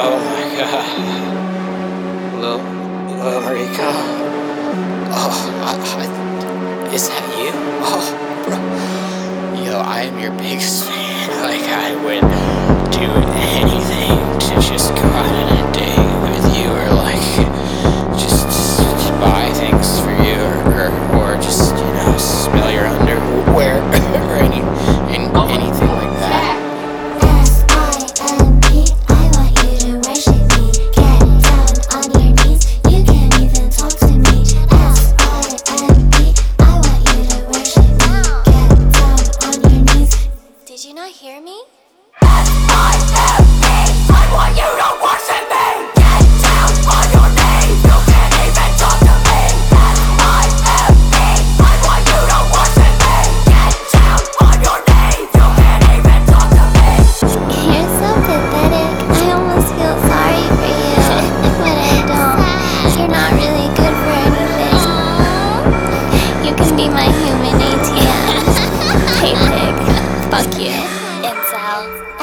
Oh my god. Lil Rico. Is that you? Oh, bro. Yo, I am your biggest fan. Like, I would do anything to just go out on a date with you, or like, just buy things for you, or just, smell your underwear, or anything like that. S-I-M-P, I want you to worship me. Get down on your knees, you can't even talk to me. S-I-M-P, I want you to worship me. Get down on your knees. Did you not hear me? S-I-M-P, I want you to worship me. Get down on your knees, you can't even talk to me. S-I-M-P, I want you to worship me. Get down on your knees, you can't even talk to me. You're so pathetic. I almost feel sorry for you, but I don't. You're not really good for anything. You can be my human ATM. Hey pig, fuck you. Incel.